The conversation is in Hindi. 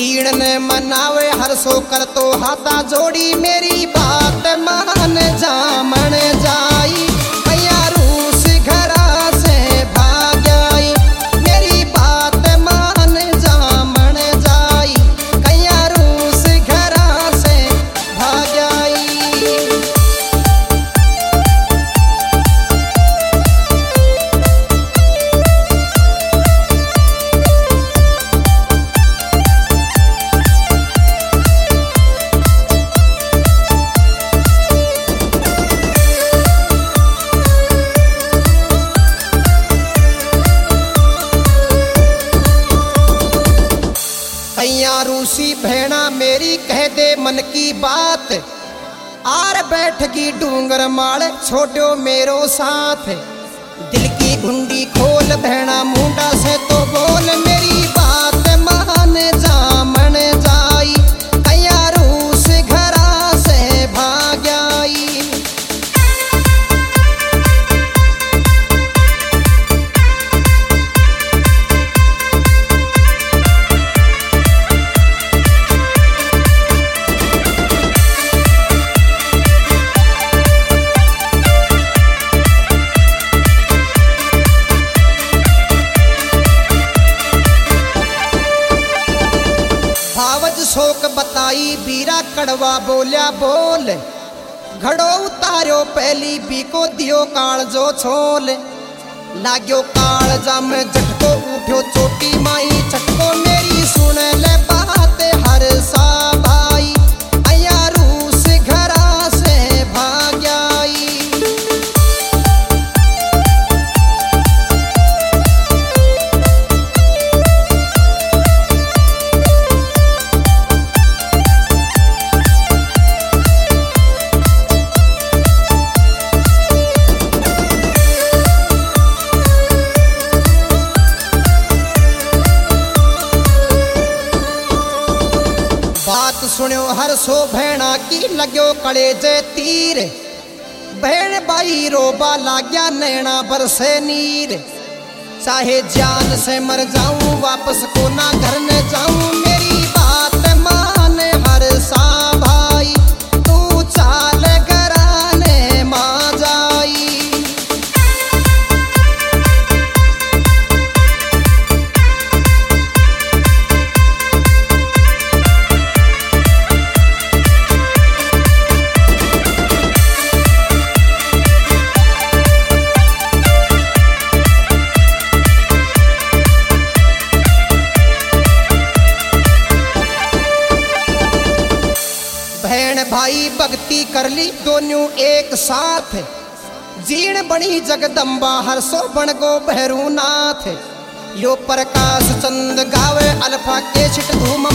जीण ने मनावे हर सो कर तो हाथा जोड़ी मेरी बात मान जा मन जाई भैया रूस घरा से भाग आई मेरी बात मान जा मन जाई भैया रूस घरा से भाग आई। रूसी भेड़ा मेरी कह दे मन की बात आर बैठगी डूंगर माल छोड़ो मेरो साथ दिल की घुंडी खोल भेड़ा मुंडा से तो बोल मेरी बात मान जा मन जाई भैया रूस घरा से भाग आई। शोक बताई बीरा कड़वा बोल्या बोल घड़ो उतारो पहली बीको दियो काल जो छोल लाग्यो काल जम झटको उठ्यो चोटी माई झटको मेरी सुन ले बात हर सा भाई अया रूस घरा से भाग आई। सुन्यो हर सो भेड़ा की लग्यो कलेजे तीर भेड़ बाई रोबा लाग्या नैना बरसे नीर चाहे जान से मर जाऊं वापस को ना घर न जाऊं मेरी बात मान हर सा भाई तू चाल घराने मां जाई। भाई भक्ति कर ली दोनों एक साथ जीण बनी जगदम्बा हर सो बन गो भैरूनाथ यो प्रकाश चंद गावे अल्फा के छिट धूम